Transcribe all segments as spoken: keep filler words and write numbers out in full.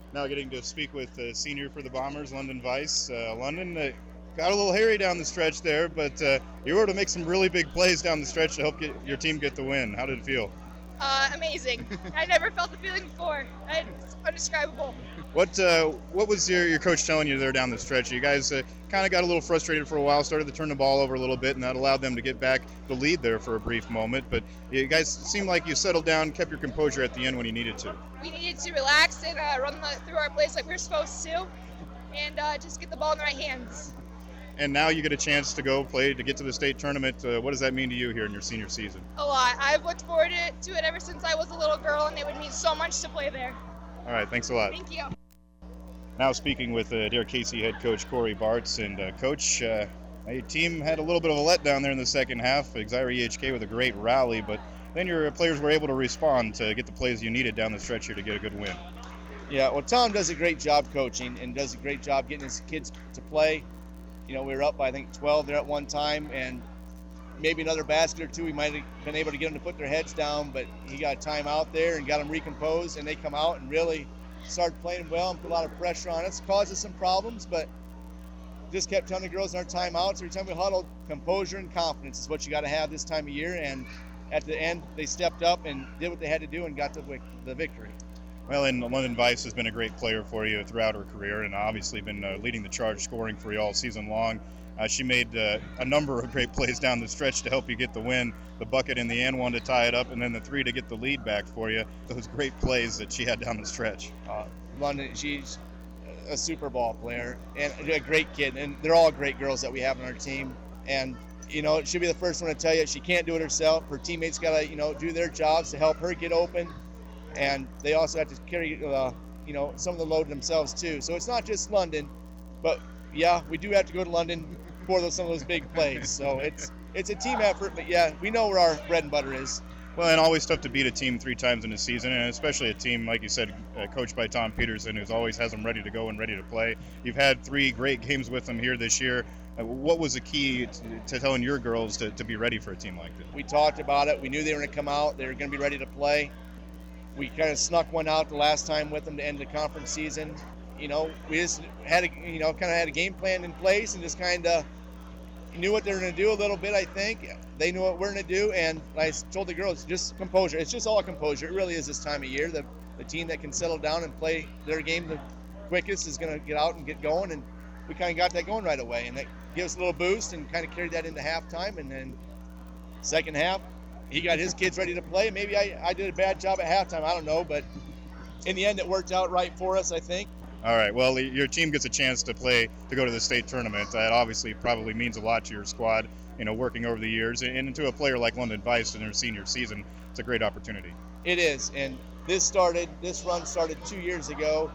Now getting to speak with the senior for the Bombers, London Vice. Uh, London uh, got a little hairy down the stretch there, but uh, you were able to make some really big plays down the stretch to help get your team get the win. How did it feel? Uh, amazing. I never felt the feeling before. It's indescribable. What uh, what was your, your coach telling you there down the stretch? You guys uh, kind of got a little frustrated for a while, started to turn the ball over a little bit, and that allowed them to get back the lead there for a brief moment. But you guys seemed like you settled down, kept your composure at the end when you needed to. We needed to relax and uh, run the, through our plays like we were supposed to, and uh, just get the ball in the right hands. And now you get a chance to go play to get to the state tournament. Uh, what does that mean to you here in your senior season? A lot. I've looked forward to it ever since I was a little girl, and it would mean so much to play there. All right, thanks a lot. Thank you. Now speaking with uh, Dare Casey head coach Corey Bartz. And uh, coach, uh, your team had a little bit of a letdown there in the second half. Exira E H K with a great rally, but then your players were able to respond to get the plays you needed down the stretch here to get a good win. Yeah, well, Tom does a great job coaching and does a great job getting his kids to play. You know, we were up by, I think, twelve there at one time, and maybe another basket or two. We might have been able to get them to put their heads down, but he got a timeout there and got them recomposed, and they come out and really started playing well and put a lot of pressure on us. Caused us some problems, but just kept telling the girls in our timeouts, every time we huddled, composure and confidence is what you got to have this time of year, and at the end, they stepped up and did what they had to do and got the, the victory. Well, and London Vice has been a great player for you throughout her career, and obviously been uh, leading the charge scoring for you all season long. Uh, she made uh, a number of great plays down the stretch to help you get the win, the bucket in the end one to tie it up, and then the three to get the lead back for you. Those great plays that she had down the stretch. Uh, London, she's a super ball player and a great kid, and they're all great girls that we have on our team. And you know, she'll be the first one to tell you she can't do it herself. Her teammates got to, you know, do their jobs to help her get open. And they also have to carry, uh, you know, some of the load themselves too. So it's not just London, but yeah, we do have to go to London for those, some of those big plays. So it's it's a team effort, but yeah, we know where our bread and butter is. Well, and always tough to beat a team three times in a season, and especially a team, like you said, uh, coached by Tom Peterson, who's always has them ready to go and ready to play. You've had three great games with them here this year. Uh, what was the key to, to telling your girls to, to be ready for a team like this? We talked about it. We knew they were going to come out. They were going to be ready to play. We kind of snuck one out the last time with them to end the conference season. You know, we just had a, you know, kind of had a game plan in place and just kind of knew what they were going to do a little bit, I think. They knew what we're going to do, and I told the girls, just composure. It's just all composure. It really is this time of year. The, the team that can settle down and play their game the quickest is going to get out and get going, and we kind of got that going right away. And that gives us a little boost and kind of carried that into halftime, and then second half, he got his kids ready to play. Maybe I, I did a bad job at halftime. I don't know, but in the end, it worked out right for us, I think. All right. Well, your team gets a chance to play to go to the state tournament. That obviously probably means a lot to your squad, you know, working over the years. And to a player like London Vice in their senior season, it's a great opportunity. It is. And this started, this run started two years ago.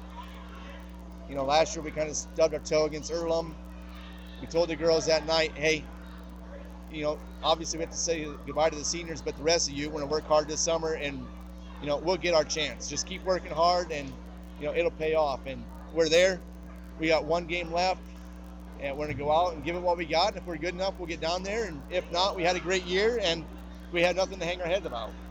You know, last year we kind of stubbed our toe against Earlham. We told the girls that night, hey, you know, obviously we have to say goodbye to the seniors, but the rest of you, we're going to work hard this summer, and, you know, we'll get our chance. Just keep working hard, and, you know, it'll pay off. And we're there. We got one game left, and we're going to go out and give it what we got. And if we're good enough, we'll get down there. And if not, we had a great year, and we had nothing to hang our heads about.